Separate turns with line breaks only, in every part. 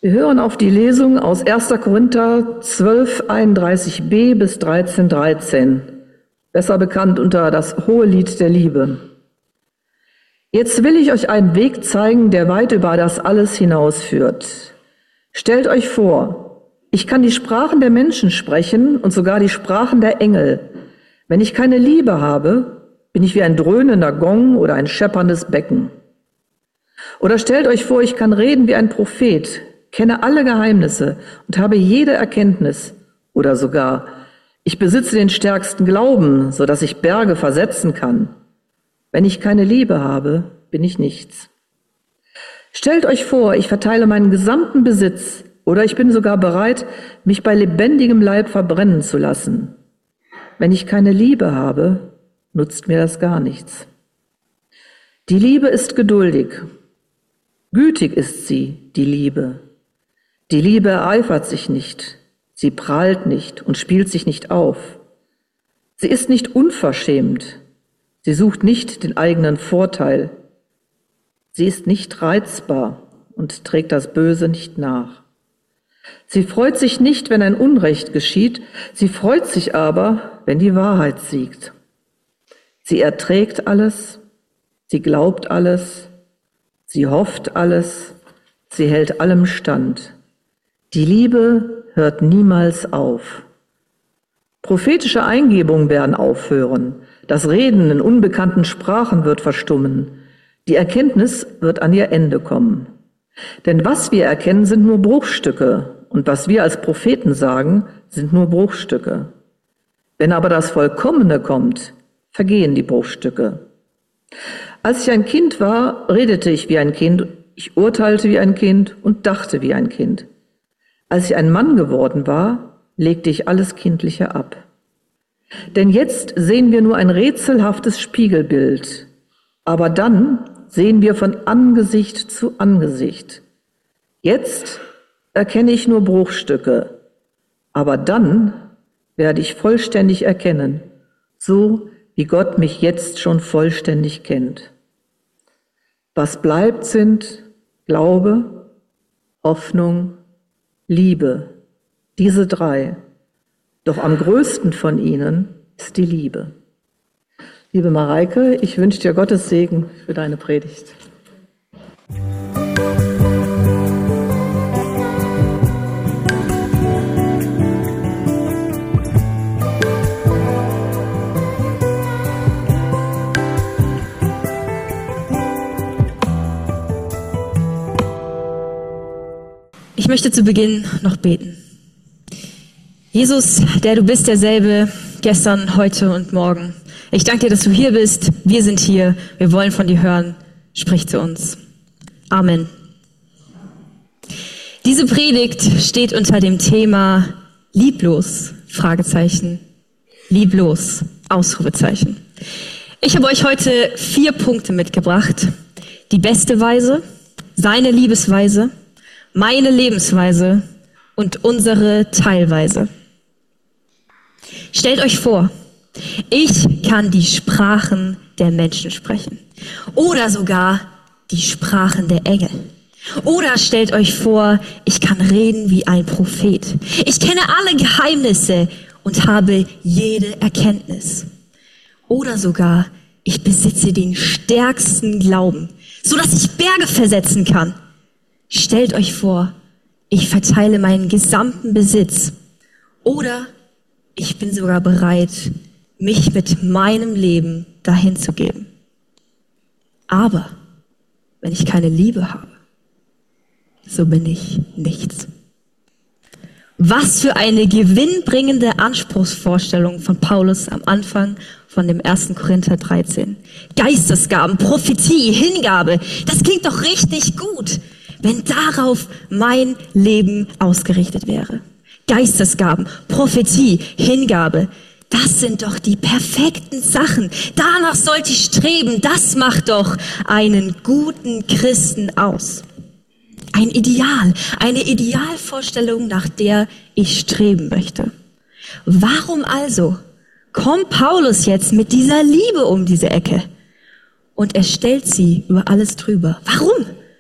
Wir hören auf die Lesung aus 1. Korinther 12, 31b bis 13, 13, besser bekannt unter das Hohelied der Liebe. Jetzt will ich euch einen Weg zeigen, der weit über das alles hinausführt. Stellt euch vor, ich kann die Sprachen der Menschen sprechen und sogar die Sprachen der Engel. Wenn ich keine Liebe habe, bin ich wie ein dröhnender Gong oder ein schepperndes Becken. Oder stellt euch vor, ich kann reden wie ein Prophet, kenne alle Geheimnisse und habe jede Erkenntnis. Oder sogar, ich besitze den stärksten Glauben, sodass ich Berge versetzen kann. Wenn ich keine Liebe habe, bin ich nichts. Stellt euch vor, ich verteile meinen gesamten Besitz oder ich bin sogar bereit, mich bei lebendigem Leib verbrennen zu lassen. Wenn ich keine Liebe habe, nutzt mir das gar nichts. Die Liebe ist geduldig. Gütig ist sie, die Liebe. Die Liebe ereifert sich nicht, sie prahlt nicht und spielt sich nicht auf. Sie ist nicht unverschämt, sie sucht nicht den eigenen Vorteil. Sie ist nicht reizbar und trägt das Böse nicht nach. Sie freut sich nicht, wenn ein Unrecht geschieht, sie freut sich aber, wenn die Wahrheit siegt. Sie erträgt alles, sie glaubt alles, sie hofft alles, sie hält allem stand. Die Liebe hört niemals auf. Prophetische Eingebungen werden aufhören. Das Reden in unbekannten Sprachen wird verstummen. Die Erkenntnis wird an ihr Ende kommen. Denn was wir erkennen, sind nur Bruchstücke. Und was wir als Propheten sagen, sind nur Bruchstücke. Wenn aber das Vollkommene kommt, vergehen die Bruchstücke. Als ich ein Kind war, redete ich wie ein Kind, ich urteilte wie ein Kind und dachte wie ein Kind. Als ich ein Mann geworden war, legte ich alles Kindliche ab. Denn jetzt sehen wir nur ein rätselhaftes Spiegelbild, aber dann sehen wir von Angesicht zu Angesicht. Jetzt erkenne ich nur Bruchstücke, aber dann werde ich vollständig erkennen, so wie Gott mich jetzt schon vollständig kennt. Was bleibt, sind Glaube, Hoffnung, Liebe, diese drei. Doch am größten von ihnen ist die Liebe. Liebe Mareike, ich wünsche dir Gottes Segen für deine Predigt.
Ich möchte zu Beginn noch beten. Jesus, der du bist derselbe gestern, heute und morgen. Ich danke dir, dass du hier bist. Wir sind hier. Wir wollen von dir hören. Sprich zu uns. Amen. Diese Predigt steht unter dem Thema Lieblos, Fragezeichen. Lieblos, Ausrufezeichen. Ich habe euch heute 4 Punkte mitgebracht. Die beste Weise, seine Liebesweise, meine Lebensweise und unsere Teilweise. Stellt euch vor, ich kann die Sprachen der Menschen sprechen oder sogar die Sprachen der Engel. Oder stellt euch vor, ich kann reden wie ein Prophet. Ich kenne alle Geheimnisse und habe jede Erkenntnis. Oder sogar, ich besitze den stärksten Glauben, sodass ich Berge versetzen kann. Stellt euch vor, ich verteile meinen gesamten Besitz. Oder ich bin sogar bereit, mich mit meinem Leben dahin zu geben. Aber wenn ich keine Liebe habe, so bin ich nichts. Was für eine gewinnbringende Anspruchsvorstellung von Paulus am Anfang von dem 1. Korinther 13. Geistesgaben, Prophetie, Hingabe, das klingt doch richtig gut, wenn darauf mein Leben ausgerichtet wäre. Geistesgaben, Prophetie, Hingabe, das sind doch die perfekten Sachen. Danach sollte ich streben. Das macht doch einen guten Christen aus. Ein Ideal, eine Idealvorstellung, nach der ich streben möchte. Warum also kommt Paulus jetzt mit dieser Liebe um diese Ecke? Und er stellt sie über alles drüber. Warum?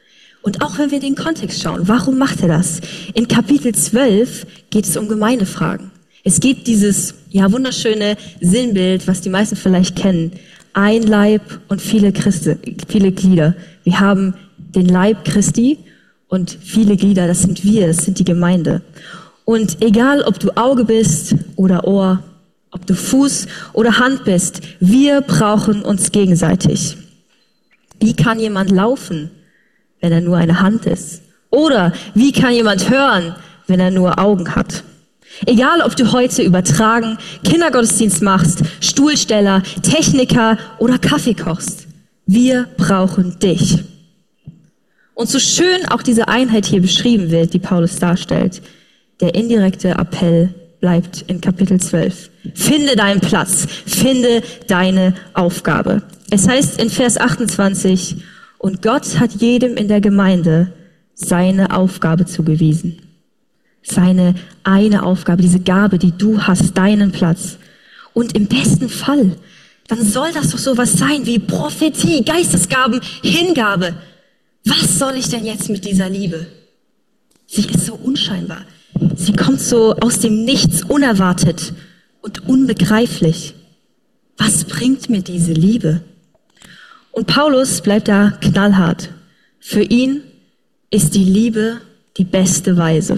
Und auch wenn wir den Kontext schauen, warum macht er das? In Kapitel 12 geht es um Gemeindefragen. Es gibt dieses wunderschöne Sinnbild, was die meisten vielleicht kennen. Ein Leib und viele Glieder. Wir haben den Leib Christi und viele Glieder, das sind wir, das sind die Gemeinde. Und egal, ob du Auge bist oder Ohr, ob du Fuß oder Hand bist, wir brauchen uns gegenseitig. Wie kann jemand laufen, wenn er nur eine Hand ist? Oder wie kann jemand hören, wenn er nur Augen hat? Egal, ob du heute übertragen Kindergottesdienst machst, Stuhlsteller, Techniker oder Kaffee kochst, wir brauchen dich. Und so schön auch diese Einheit hier beschrieben wird, die Paulus darstellt, der indirekte Appell bleibt in Kapitel 12. Finde deinen Platz, finde deine Aufgabe. Es heißt in Vers 28, und Gott hat jedem in der Gemeinde seine Aufgabe zugewiesen. Seine eine Aufgabe, diese Gabe, die du hast, deinen Platz. Und im besten Fall, dann soll das doch sowas sein wie Prophetie, Geistesgaben, Hingabe. Was soll ich denn jetzt mit dieser Liebe? Sie ist so unscheinbar. Sie kommt so aus dem Nichts, unerwartet und unbegreiflich. Was bringt mir diese Liebe? Und Paulus bleibt da knallhart. Für ihn ist die Liebe die beste Weise.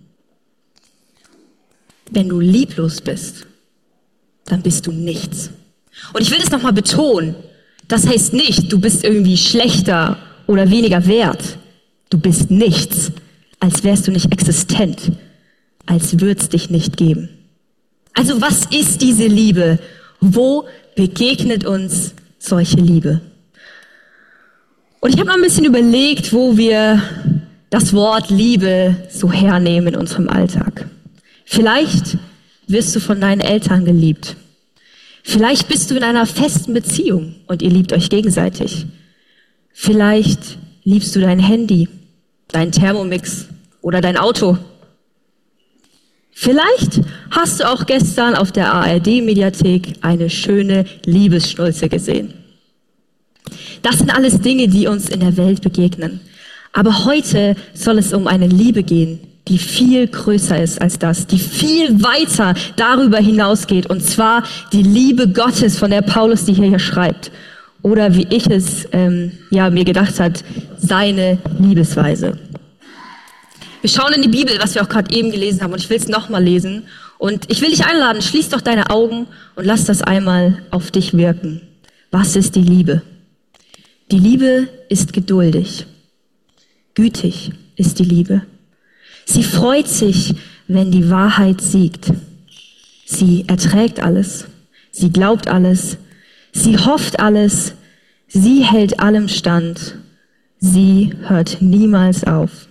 Wenn du lieblos bist, dann bist du nichts. Und ich will das nochmal betonen. Das heißt nicht, du bist irgendwie schlechter oder weniger wert. Du bist nichts, als wärst du nicht existent, als würde es dich nicht geben. Also was ist diese Liebe? Wo begegnet uns solche Liebe? Und ich habe mal ein bisschen überlegt, wo wir das Wort Liebe so hernehmen in unserem Alltag. Vielleicht wirst du von deinen Eltern geliebt. Vielleicht bist du in einer festen Beziehung und ihr liebt euch gegenseitig. Vielleicht liebst du dein Handy, dein Thermomix oder dein Auto. Vielleicht hast du auch gestern auf der ARD-Mediathek eine schöne Liebesschnulze gesehen. Das sind alles Dinge, die uns in der Welt begegnen. Aber heute soll es um eine Liebe gehen, die viel größer ist als das, die viel weiter darüber hinausgeht. Und zwar die Liebe Gottes, von der Paulus die hier schreibt. Oder wie ich es mir gedacht hat, seine Liebesweise. Wir schauen in die Bibel, was wir auch gerade eben gelesen haben. Und ich will es nochmal lesen. Und ich will dich einladen, schließ doch deine Augen und lass das einmal auf dich wirken. Was ist die Liebe? Die Liebe ist geduldig. Gütig ist die Liebe. Sie freut sich, wenn die Wahrheit siegt. Sie erträgt alles. Sie glaubt alles. Sie hofft alles. Sie hält allem stand. Sie hört niemals auf.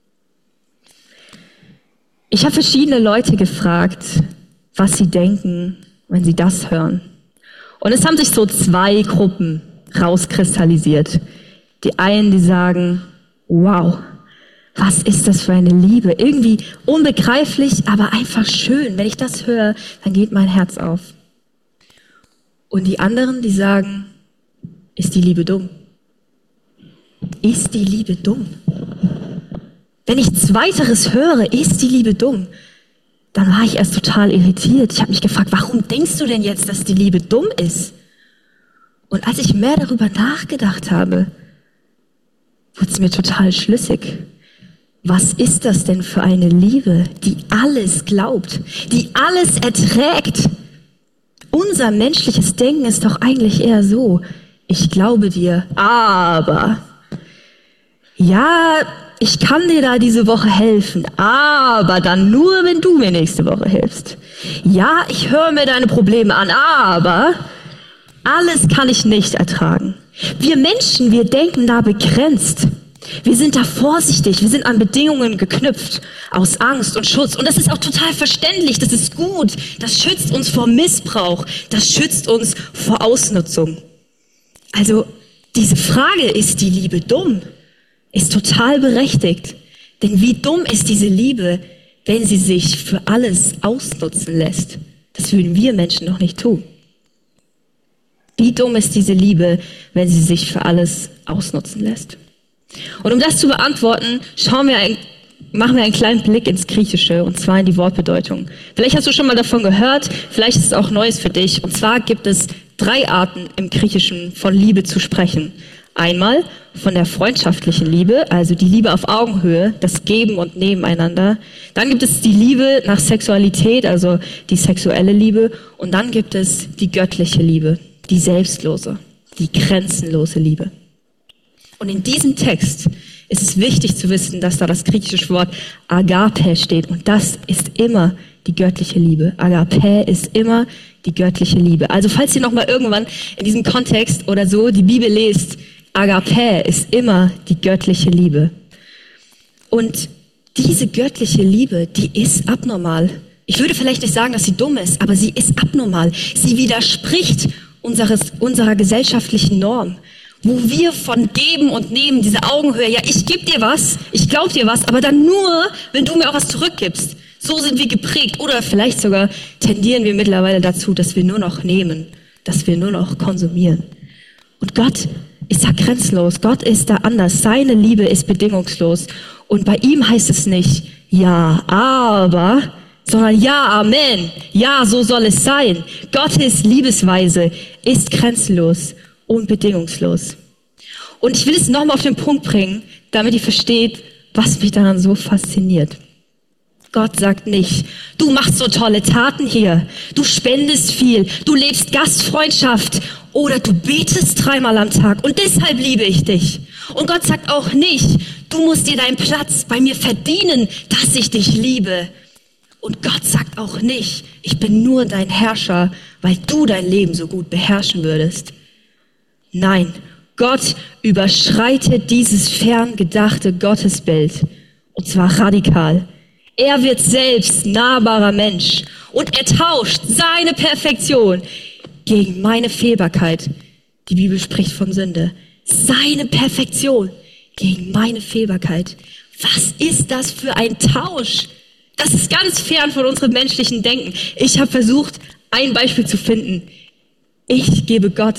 Ich habe verschiedene Leute gefragt, was sie denken, wenn sie das hören. Und es haben sich so zwei Gruppen rauskristallisiert. Die einen, die sagen, wow, was ist das für eine Liebe? Irgendwie unbegreiflich, aber einfach schön. Wenn ich das höre, dann geht mein Herz auf. Und die anderen, die sagen, ist die Liebe dumm? Ist die Liebe dumm? Wenn ich Zweiteres höre, ist die Liebe dumm? Dann war ich erst total irritiert. Ich habe mich gefragt, warum denkst du denn jetzt, dass die Liebe dumm ist? Und als ich mehr darüber nachgedacht habe, wurde es mir total schlüssig. Was ist das denn für eine Liebe, die alles glaubt, die alles erträgt? Unser menschliches Denken ist doch eigentlich eher so, ich glaube dir, aber, ja, ich kann dir da diese Woche helfen, aber dann nur, wenn du mir nächste Woche hilfst. Ja, ich höre mir deine Probleme an, aber alles kann ich nicht ertragen. Wir Menschen, wir denken da begrenzt. Wir sind da vorsichtig, wir sind an Bedingungen geknüpft, aus Angst und Schutz. Und das ist auch total verständlich, das ist gut. Das schützt uns vor Missbrauch, das schützt uns vor Ausnutzung. Also diese Frage, ist die Liebe dumm, ist total berechtigt. Denn wie dumm ist diese Liebe, wenn sie sich für alles ausnutzen lässt? Das würden wir Menschen noch nicht tun. Wie dumm ist diese Liebe, wenn sie sich für alles ausnutzen lässt? Und um das zu beantworten, machen wir einen kleinen Blick ins Griechische, und zwar in die Wortbedeutung. Vielleicht hast du schon mal davon gehört, vielleicht ist es auch Neues für dich. Und zwar gibt es 3 Arten im Griechischen von Liebe zu sprechen. Einmal von der freundschaftlichen Liebe, also die Liebe auf Augenhöhe, das Geben und Nebeneinander. Dann gibt es die Liebe nach Sexualität, also die sexuelle Liebe. Und dann gibt es die göttliche Liebe, die selbstlose, die grenzenlose Liebe. Und in diesem Text ist es wichtig zu wissen, dass da das griechische Wort Agape steht. Und das ist immer die göttliche Liebe. Agape ist immer die göttliche Liebe. Also falls ihr nochmal irgendwann in diesem Kontext oder so die Bibel lest, Agape ist immer die göttliche Liebe. Und diese göttliche Liebe, die ist abnormal. Ich würde vielleicht nicht sagen, dass sie dumm ist, aber sie ist abnormal. Sie widerspricht unserer gesellschaftlichen Norm, wo wir von Geben und Nehmen, diese Augenhöhe, ja, ich gebe dir was, ich glaube dir was, aber dann nur, wenn du mir auch was zurückgibst. So sind wir geprägt. Oder vielleicht sogar tendieren wir mittlerweile dazu, dass wir nur noch nehmen, dass wir nur noch konsumieren. Und Gott ist da grenzenlos. Gott ist da anders. Seine Liebe ist bedingungslos. Und bei ihm heißt es nicht, ja, aber, sondern ja, Amen. Ja, so soll es sein. Gottes Liebesweise ist grenzenlos und bedingungslos. Und ich will es nochmal auf den Punkt bringen, damit ihr versteht, was mich daran so fasziniert. Gott sagt nicht, du machst so tolle Taten hier, du spendest viel, du lebst Gastfreundschaft oder du betest 3-mal am Tag und deshalb liebe ich dich. Und Gott sagt auch nicht, du musst dir deinen Platz bei mir verdienen, dass ich dich liebe. Und Gott sagt auch nicht, ich bin nur dein Herrscher, weil du dein Leben so gut beherrschen würdest. Nein, Gott überschreitet dieses fern gedachte Gottesbild, und zwar radikal. Er wird selbst nahbarer Mensch und er tauscht seine Perfektion gegen meine Fehlbarkeit. Die Bibel spricht von Sünde. Seine Perfektion gegen meine Fehlbarkeit. Was ist das für ein Tausch? Das ist ganz fern von unserem menschlichen Denken. Ich habe versucht, ein Beispiel zu finden. Ich gebe Gott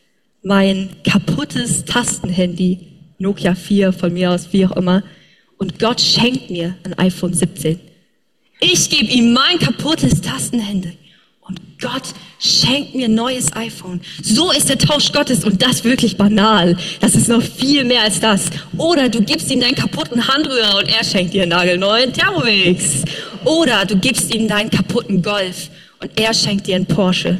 mein kaputtes Tastenhandy, Nokia 4 von mir aus, wie auch immer, und Gott schenkt mir ein iPhone 17. Ich gebe ihm mein kaputtes Tastenhandy und Gott schenkt mir ein neues iPhone. So ist der Tausch Gottes und das wirklich banal. Das ist noch viel mehr als das. Oder du gibst ihm deinen kaputten Handrührer und er schenkt dir einen nagelneuen Thermomix. Oder du gibst ihm deinen kaputten Golf und er schenkt dir einen Porsche.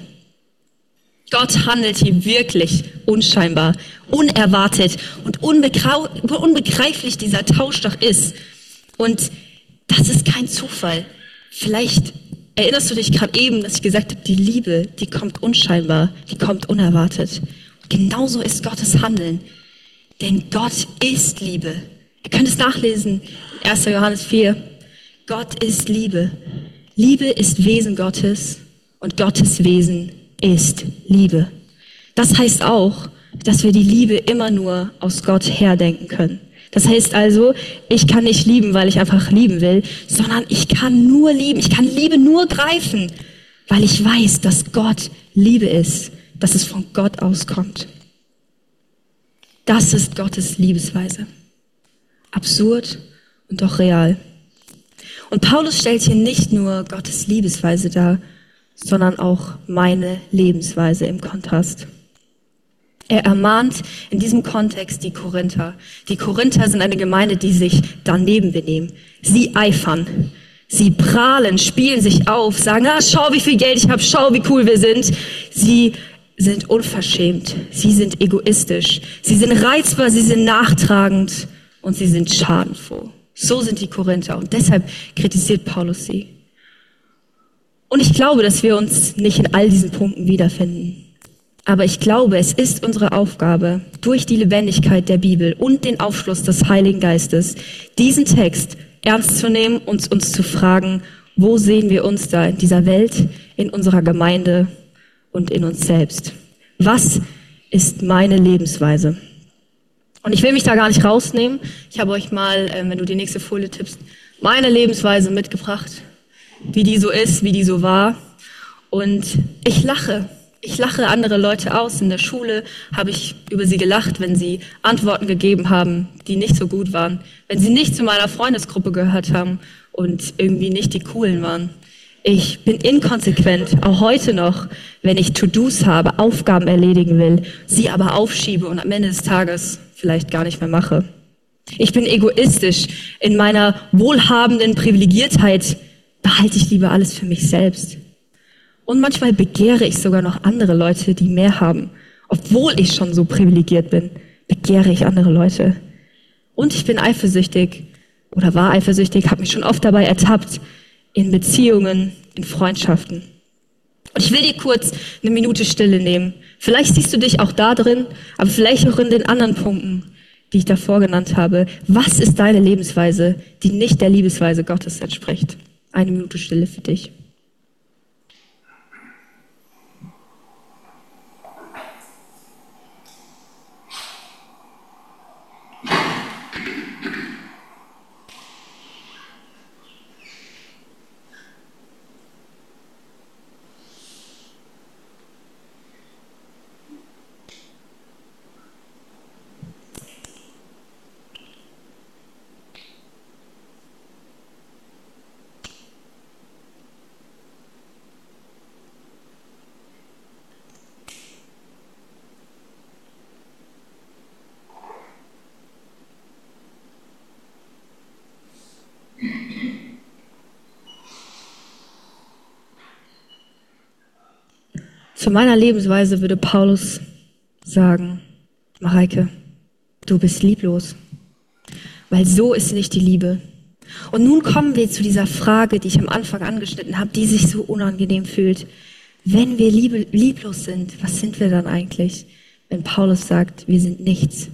Gott handelt hier wirklich unscheinbar, unerwartet und unbegreiflich dieser Tausch doch ist. Und das ist kein Zufall. Vielleicht erinnerst du dich gerade eben, dass ich gesagt habe, die Liebe, die kommt unscheinbar, die kommt unerwartet. Und genauso ist Gottes Handeln. Denn Gott ist Liebe. Ihr könnt es nachlesen, 1. Johannes 4. Gott ist Liebe. Liebe ist Wesen Gottes und Gottes Wesen ist Liebe. Das heißt auch, dass wir die Liebe immer nur aus Gott herdenken können. Das heißt also, ich kann nicht lieben, weil ich einfach lieben will, sondern ich kann nur lieben. Ich kann Liebe nur greifen, weil ich weiß, dass Gott Liebe ist, dass es von Gott auskommt. Das ist Gottes Liebesweise. Absurd und doch real. Und Paulus stellt hier nicht nur Gottes Liebesweise dar, sondern auch meine Lebensweise im Kontrast. Er ermahnt in diesem Kontext die Korinther. Die Korinther sind eine Gemeinde, die sich daneben benehmen. Sie eifern, sie prahlen, spielen sich auf, sagen, schau, wie viel Geld ich habe, schau, wie cool wir sind. Sie sind unverschämt, sie sind egoistisch, sie sind reizbar, sie sind nachtragend und sie sind schadenfroh. So sind die Korinther und deshalb kritisiert Paulus sie. Und ich glaube, dass wir uns nicht in all diesen Punkten wiederfinden. Aber ich glaube, es ist unsere Aufgabe, durch die Lebendigkeit der Bibel und den Aufschluss des Heiligen Geistes, diesen Text ernst zu nehmen und uns zu fragen, wo sehen wir uns da in dieser Welt, in unserer Gemeinde und in uns selbst? Was ist meine Lebensweise? Und ich will mich da gar nicht rausnehmen. Ich habe euch mal, wenn du die nächste Folie tippst, meine Lebensweise mitgebracht, wie die so ist, wie die so war. Und ich lache. Ich lache andere Leute aus. In der Schule habe ich über sie gelacht, wenn sie Antworten gegeben haben, die nicht so gut waren. Wenn sie nicht zu meiner Freundesgruppe gehört haben und irgendwie nicht die Coolen waren. Ich bin inkonsequent, auch heute noch, wenn ich To-Dos habe, Aufgaben erledigen will, sie aber aufschiebe und am Ende des Tages vielleicht gar nicht mehr mache. Ich bin egoistisch. In meiner wohlhabenden Privilegiertheit behalte ich lieber alles für mich selbst. Und manchmal begehre ich sogar noch andere Leute, die mehr haben. Obwohl ich schon so privilegiert bin, begehre ich andere Leute. Und ich bin eifersüchtig oder war eifersüchtig, habe mich schon oft dabei ertappt, in Beziehungen, in Freundschaften. Und ich will dir kurz eine Minute Stille nehmen. Vielleicht siehst du dich auch da drin, aber vielleicht auch in den anderen Punkten, die ich davor genannt habe. Was ist deine Lebensweise, die nicht der Liebesweise Gottes entspricht? Eine Minute Stille für dich. Zu meiner Lebensweise würde Paulus sagen, Mareike, du bist lieblos, weil so ist nicht die Liebe. Und nun kommen wir zu dieser Frage, die ich am Anfang angeschnitten habe, die sich so unangenehm fühlt. Wenn wir lieblos sind, was sind wir dann eigentlich? Wenn Paulus sagt, wir sind nichts.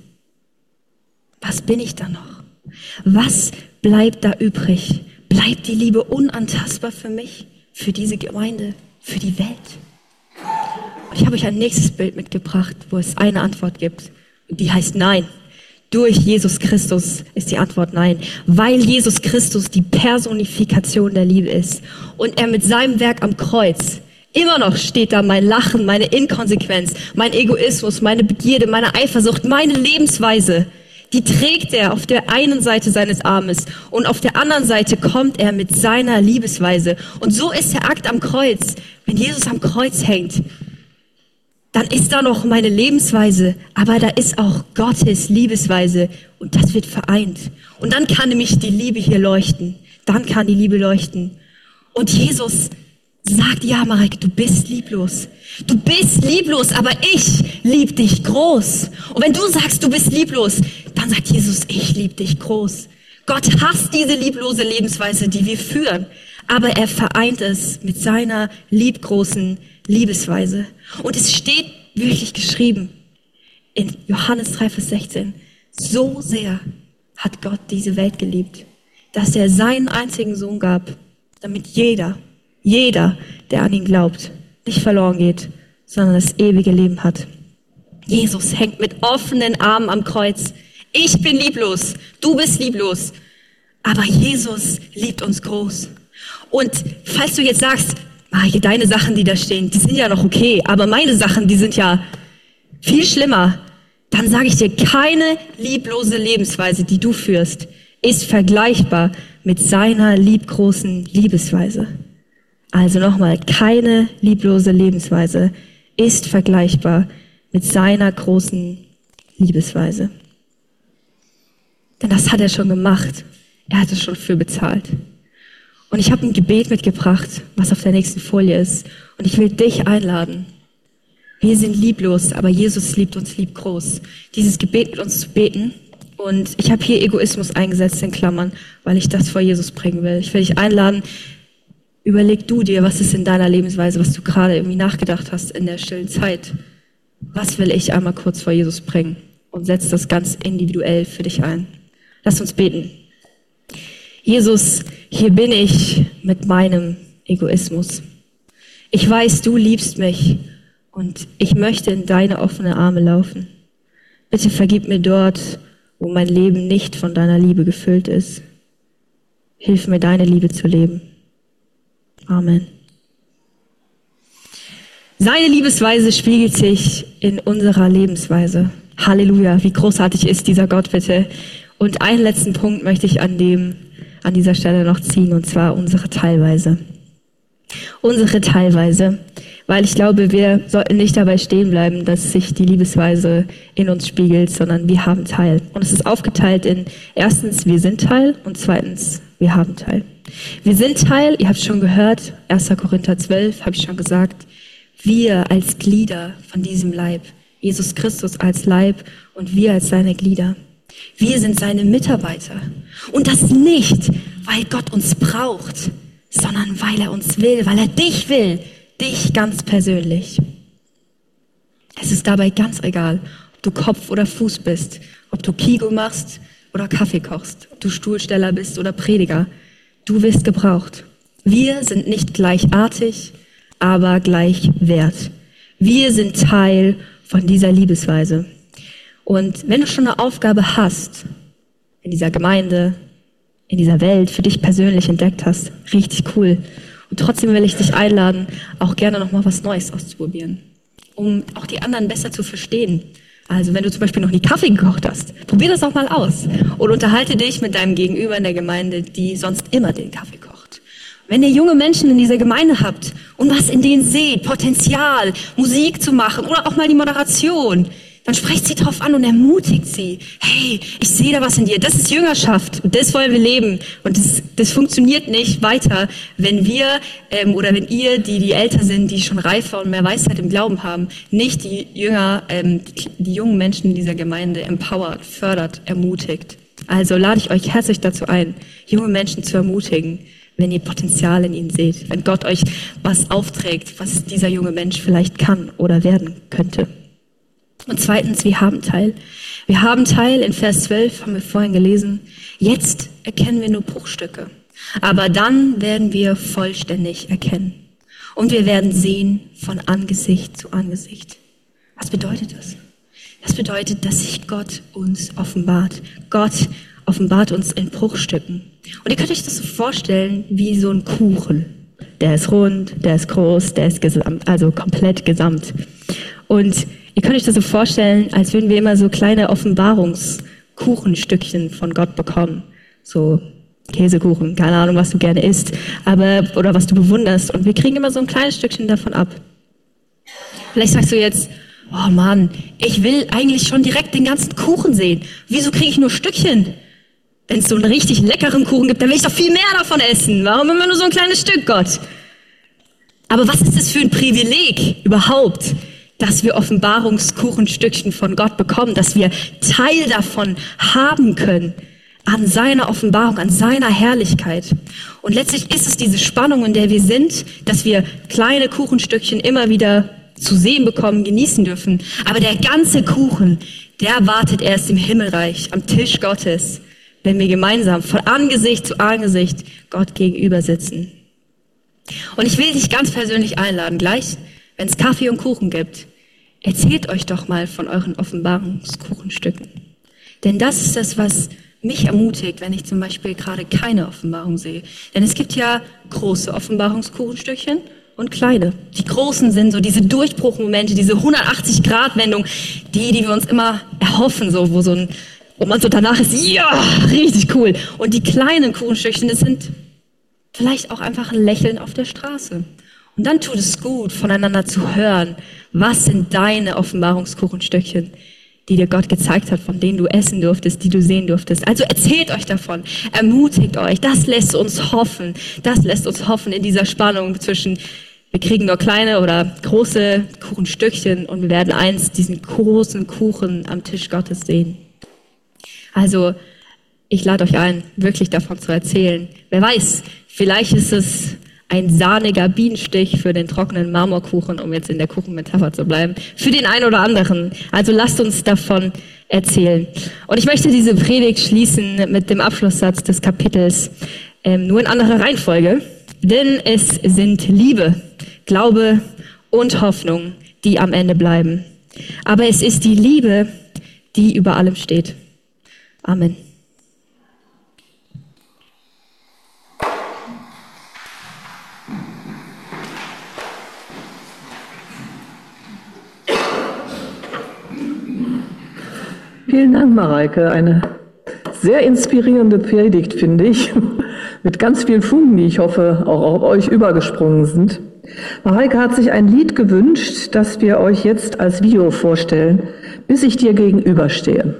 Was bin ich dann noch? Was bleibt da übrig? Bleibt die Liebe unantastbar für mich, für diese Gemeinde, für die Welt? Und ich habe euch ein nächstes Bild mitgebracht, wo es eine Antwort gibt. Und die heißt Nein. Durch Jesus Christus ist die Antwort nein. Weil Jesus Christus die Personifikation der Liebe ist. Und er mit seinem Werk am Kreuz, immer noch steht da mein Lachen, meine Inkonsequenz, mein Egoismus, meine Begierde, meine Eifersucht, meine Lebensweise. Die trägt er auf der einen Seite seines Armes und auf der anderen Seite kommt er mit seiner Liebesweise. Und so ist der Akt am Kreuz. Wenn Jesus am Kreuz hängt, dann ist da noch meine Lebensweise, aber da ist auch Gottes Liebesweise und das wird vereint. Und dann kann nämlich die Liebe hier leuchten. Dann kann die Liebe leuchten. Und Jesus sagt, ja, Marek, du bist lieblos. Du bist lieblos, aber ich lieb dich groß. Und wenn du sagst, du bist lieblos, dann sagt Jesus, ich lieb dich groß. Gott hasst diese lieblose Lebensweise, die wir führen, aber er vereint es mit seiner liebgroßen Liebesweise. Und es steht wirklich geschrieben in Johannes 3, Vers 16, so sehr hat Gott diese Welt geliebt, dass er seinen einzigen Sohn gab, damit jeder, der an ihn glaubt, nicht verloren geht, sondern das ewige Leben hat. Jesus hängt mit offenen Armen am Kreuz. Ich bin lieblos, du bist lieblos, aber Jesus liebt uns groß. Und falls du jetzt sagst, hier deine Sachen, die da stehen, die sind ja noch okay, aber meine Sachen, die sind ja viel schlimmer, dann sage ich dir, keine lieblose Lebensweise, die du führst, ist vergleichbar mit seiner liebgroßen Liebesweise. Also nochmal, keine lieblose Lebensweise ist vergleichbar mit seiner großen Liebesweise. Denn das hat er schon gemacht. Er hat es schon für bezahlt. Und ich habe ein Gebet mitgebracht, was auf der nächsten Folie ist. Und ich will dich einladen. Wir sind lieblos, aber Jesus liebt uns liebgroß. Dieses Gebet mit uns zu beten. Und ich habe hier Egoismus eingesetzt in Klammern, weil ich das vor Jesus bringen will. Ich will dich einladen, überleg du dir, was ist in deiner Lebensweise, was du gerade irgendwie nachgedacht hast in der stillen Zeit. Was will ich einmal kurz vor Jesus bringen? Und setz das ganz individuell für dich ein. Lass uns beten. Jesus, hier bin ich mit meinem Egoismus. Ich weiß, du liebst mich und ich möchte in deine offene Arme laufen. Bitte vergib mir dort, wo mein Leben nicht von deiner Liebe gefüllt ist. Hilf mir, deine Liebe zu leben. Amen. Seine Liebesweise spiegelt sich in unserer Lebensweise. Halleluja, wie großartig ist dieser Gott bitte. Und einen letzten Punkt möchte ich an dieser Stelle noch ziehen, und zwar unsere Teilweise. Unsere Teilweise, weil ich glaube, wir sollten nicht dabei stehen bleiben, dass sich die Liebesweise in uns spiegelt, sondern wir haben Teil. Und es ist aufgeteilt in erstens, wir sind Teil, und zweitens, wir haben Teil. Wir sind Teil, ihr habt schon gehört, 1. Korinther 12, habe ich schon gesagt, wir als Glieder von diesem Leib, Jesus Christus als Leib und wir als seine Glieder. Wir sind seine Mitarbeiter. Und das nicht, weil Gott uns braucht, sondern weil er uns will, weil er dich will, dich ganz persönlich. Es ist dabei ganz egal, ob du Kopf oder Fuß bist, ob du Kigo machst oder Kaffee kochst, ob du Stuhlsteller bist oder Prediger. Du wirst gebraucht. Wir sind nicht gleichartig, aber gleich wert. Wir sind Teil von dieser Liebesweise. Und wenn du schon eine Aufgabe hast, in dieser Gemeinde, in dieser Welt, für dich persönlich entdeckt hast, richtig cool. Und trotzdem will ich dich einladen, auch gerne nochmal was Neues auszuprobieren, um auch die anderen besser zu verstehen. Also wenn du zum Beispiel noch nie Kaffee gekocht hast, probier das auch mal aus und unterhalte dich mit deinem Gegenüber in der Gemeinde, die sonst immer den Kaffee kocht. Wenn ihr junge Menschen in dieser Gemeinde habt und was in denen seht, Potenzial, Musik zu machen oder auch mal die Moderation, dann sprecht sie drauf an und ermutigt sie. Hey, ich sehe da was in dir. Das ist Jüngerschaft und das wollen wir leben. Und das funktioniert nicht weiter, wenn wir oder wenn ihr, die älter sind, die schon reifer und mehr Weisheit im Glauben haben, nicht die jungen Menschen in dieser Gemeinde empowert, fördert, ermutigt. Also lade ich euch herzlich dazu ein, junge Menschen zu ermutigen, wenn ihr Potenzial in ihnen seht, wenn Gott euch was aufträgt, was dieser junge Mensch vielleicht kann oder werden könnte. Und zweitens, wir haben Teil. Wir haben Teil, in Vers 12 haben wir vorhin gelesen, jetzt erkennen wir nur Bruchstücke, aber dann werden wir vollständig erkennen. Und wir werden sehen von Angesicht zu Angesicht. Was bedeutet das? Das bedeutet, dass sich Gott uns offenbart. Gott offenbart uns in Bruchstücken. Und ihr könnt euch das so vorstellen wie so ein Kuchen. Der ist rund, der ist groß, der ist also komplett gesamt. Und ihr könnt euch das so vorstellen, als würden wir immer so kleine Offenbarungskuchenstückchen von Gott bekommen. So Käsekuchen, keine Ahnung, was du gerne isst, oder was du bewunderst. Und wir kriegen immer so ein kleines Stückchen davon ab. Vielleicht sagst du jetzt, oh Mann, ich will eigentlich schon direkt den ganzen Kuchen sehen. Wieso kriege ich nur Stückchen? Wenn es so einen richtig leckeren Kuchen gibt, dann will ich doch viel mehr davon essen. Warum immer nur so ein kleines Stück, Gott? Aber was ist das für ein Privileg überhaupt, dass wir Offenbarungskuchenstückchen von Gott bekommen, dass wir Teil davon haben können, an seiner Offenbarung, an seiner Herrlichkeit. Und letztlich ist es diese Spannung, in der wir sind, dass wir kleine Kuchenstückchen immer wieder zu sehen bekommen, genießen dürfen. Aber der ganze Kuchen, der wartet erst im Himmelreich, am Tisch Gottes, wenn wir gemeinsam von Angesicht zu Angesicht Gott gegenüber sitzen. Und ich will dich ganz persönlich einladen, gleich, wenn es Kaffee und Kuchen gibt, erzählt euch doch mal von euren Offenbarungskuchenstücken. Denn das ist das, was mich ermutigt, wenn ich zum Beispiel gerade keine Offenbarung sehe. Denn es gibt ja große Offenbarungskuchenstückchen und kleine. Die großen sind so diese Durchbruchmomente, diese 180-Grad-Wendung, die wir uns immer erhoffen, so, wo man so danach ist, ja, richtig cool. Und die kleinen Kuchenstückchen, das sind vielleicht auch einfach ein Lächeln auf der Straße. Und dann tut es gut, voneinander zu hören, was sind deine Offenbarungskuchenstückchen, die dir Gott gezeigt hat, von denen du essen durftest, die du sehen durftest. Also erzählt euch davon, ermutigt euch, das lässt uns hoffen in dieser Spannung zwischen, wir kriegen nur kleine oder große Kuchenstückchen und wir werden einst diesen großen Kuchen am Tisch Gottes sehen. Also ich lade euch ein, wirklich davon zu erzählen. Wer weiß, vielleicht ist es ein sahniger Bienenstich für den trockenen Marmorkuchen, um jetzt in der Kuchenmetapher zu bleiben, für den einen oder anderen. Also lasst uns davon erzählen. Und ich möchte diese Predigt schließen mit dem Abschlusssatz des Kapitels, nur in anderer Reihenfolge. Denn es sind Liebe, Glaube und Hoffnung, die am Ende bleiben. Aber es ist die Liebe, die über allem steht. Amen.
Vielen Dank, Mareike. Eine sehr inspirierende Predigt, finde ich, mit ganz vielen Funken, die ich hoffe, auch auf euch übergesprungen sind. Mareike hat sich ein Lied gewünscht, das wir euch jetzt als Video vorstellen, bis ich dir gegenüberstehe.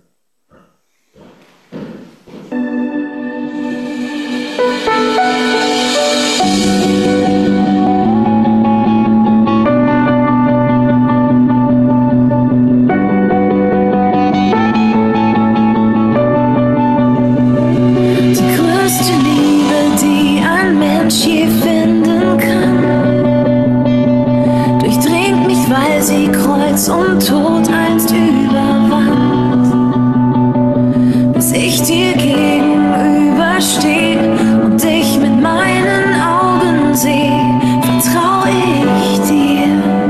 Und Tod einst überwand, bis ich dir gegenüberstehe und dich mit meinen Augen sehe, vertrau ich dir.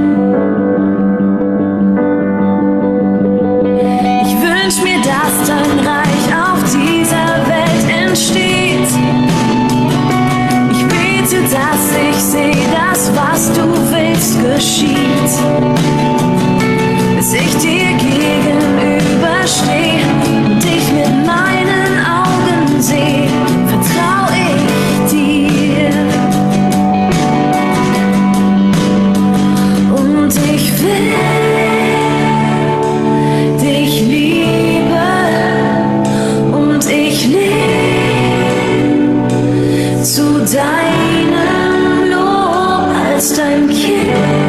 Ich wünsch mir, dass dein Reich auf dieser Welt entsteht. Ich bete, dass ich sehe, dass was du willst geschieht. Bis ich dir gegenüberstehe und dich mit meinen Augen sehe, vertrau ich dir. Und ich will dich lieben und ich lebe zu deinem Lob als dein Kind.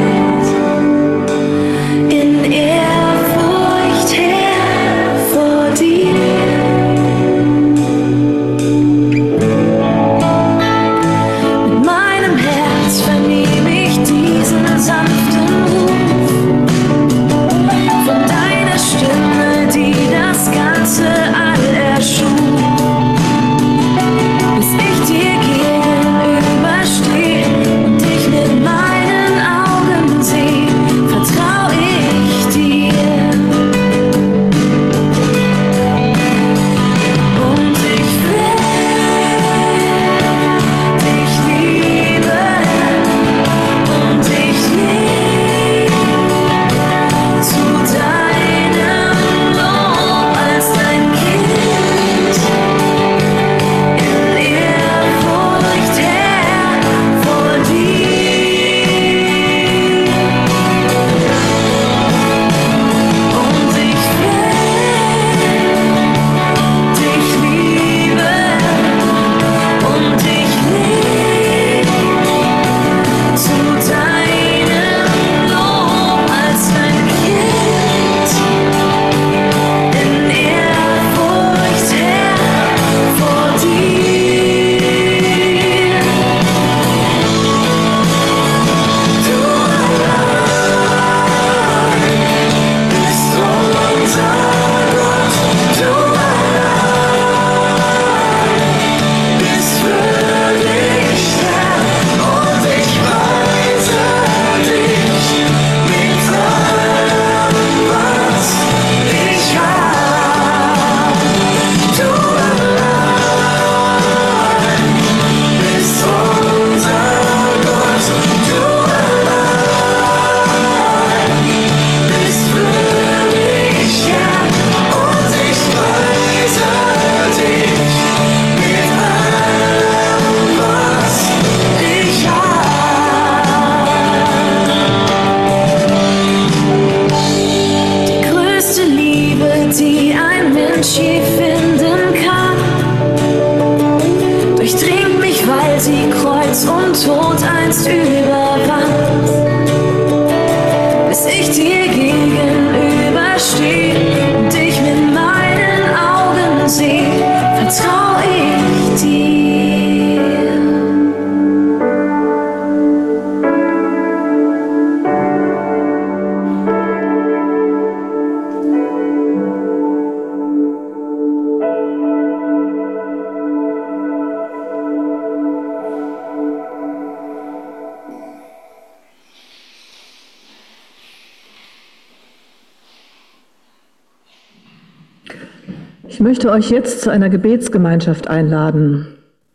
Ich möchte euch jetzt zu einer Gebetsgemeinschaft einladen.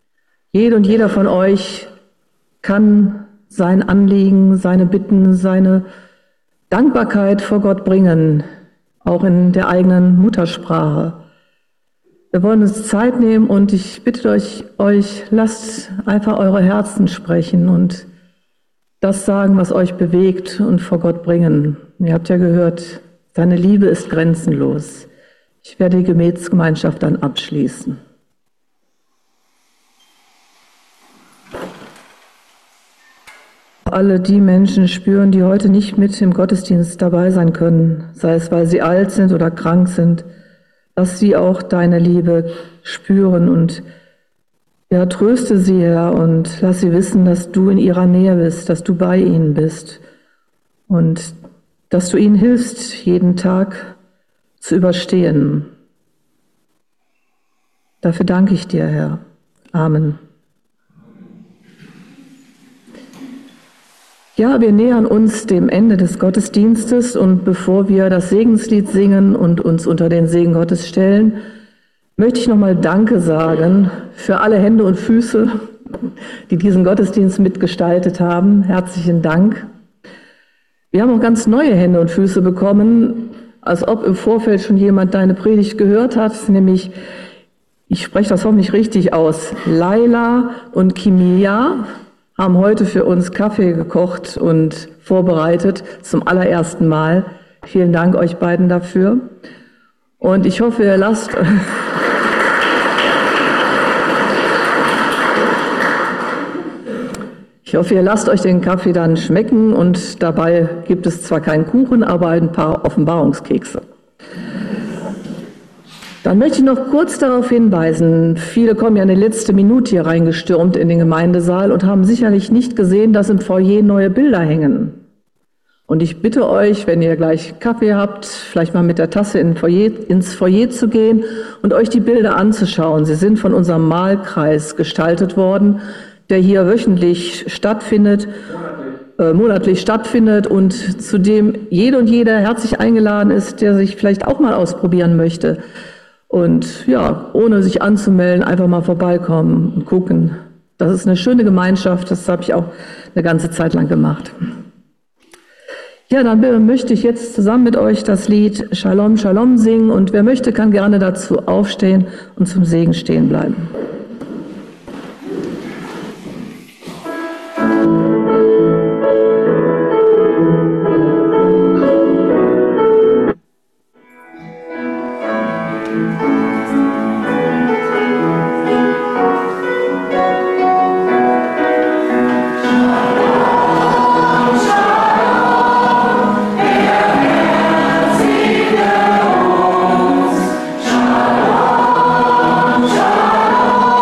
Jede und jeder von euch kann sein Anliegen, seine Bitten, seine Dankbarkeit vor Gott bringen auch in der eigenen Muttersprache. Wir wollen uns Zeit nehmen und ich bitte euch, lasst einfach eure Herzen sprechen und das sagen, was euch bewegt und vor Gott bringen. Ihr habt ja gehört, seine Liebe ist grenzenlos. Ich werde die Gebetsgemeinschaft dann abschließen. Alle die Menschen spüren, die heute nicht mit im Gottesdienst dabei sein können, sei es, weil sie alt sind oder krank sind, dass sie auch deine Liebe spüren und ja, tröste sie, Herr, und lass sie wissen, dass du in ihrer Nähe bist, dass du bei ihnen bist und dass du ihnen hilfst, jeden Tag zu überstehen. Dafür danke ich dir, Herr. Amen. Ja, wir nähern uns dem Ende des Gottesdienstes und bevor wir das Segenslied singen und uns unter den Segen Gottes stellen, möchte ich nochmal Danke sagen für alle Hände und Füße, die diesen Gottesdienst mitgestaltet haben. Herzlichen Dank. Wir haben auch ganz neue Hände und Füße bekommen, als ob im Vorfeld schon jemand deine Predigt gehört hat, nämlich, ich spreche das hoffentlich richtig aus, Laila und Kimia haben heute für uns Kaffee gekocht und vorbereitet zum allerersten Mal. Vielen Dank euch beiden dafür. Und ich hoffe, ihr lasst euch den Kaffee dann schmecken und dabei gibt es zwar keinen Kuchen, aber ein paar Offenbarungskekse. Dann möchte ich noch kurz darauf hinweisen, viele kommen ja in die letzte Minute hier reingestürmt in den Gemeindesaal und haben sicherlich nicht gesehen, dass im Foyer neue Bilder hängen. Und ich bitte euch, wenn ihr gleich Kaffee habt, vielleicht mal mit der Tasse ins Foyer zu gehen und euch die Bilder anzuschauen. Sie sind von unserem Malkreis gestaltet worden, der hier monatlich stattfindet und zu dem jede und jeder herzlich eingeladen ist, der sich vielleicht auch mal ausprobieren möchte. Und ja, ohne sich anzumelden, einfach mal vorbeikommen und gucken. Das ist eine schöne Gemeinschaft, das habe ich auch eine ganze Zeit lang gemacht. Ja, dann möchte ich jetzt zusammen mit euch das Lied Shalom, Shalom singen und wer möchte, kann gerne dazu aufstehen und zum Segen stehen bleiben.
Shalom,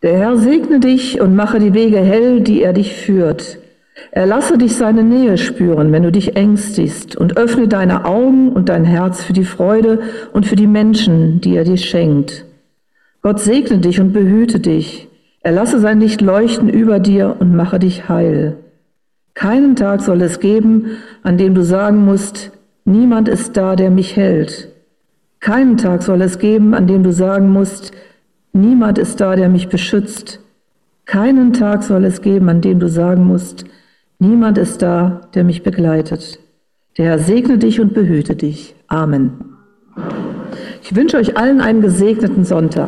Der Herr segne dich und mache die Wege hell, die er dich führt. Er lasse dich seine Nähe spüren, wenn du dich ängstigst, und öffne deine Augen und dein Herz für die Freude und für die Menschen, die er dir schenkt. Gott segne dich und behüte dich. Er lasse sein Licht leuchten über dir und mache dich heil. Keinen Tag soll es geben, an dem du sagen musst, niemand ist da, der mich hält. Keinen Tag soll es geben, an dem du sagen musst, niemand ist da, der mich beschützt. Keinen Tag soll es geben, an dem du sagen musst, niemand ist da, der mich begleitet. Der Herr segne dich und behüte dich. Amen. Ich wünsche euch allen einen gesegneten Sonntag.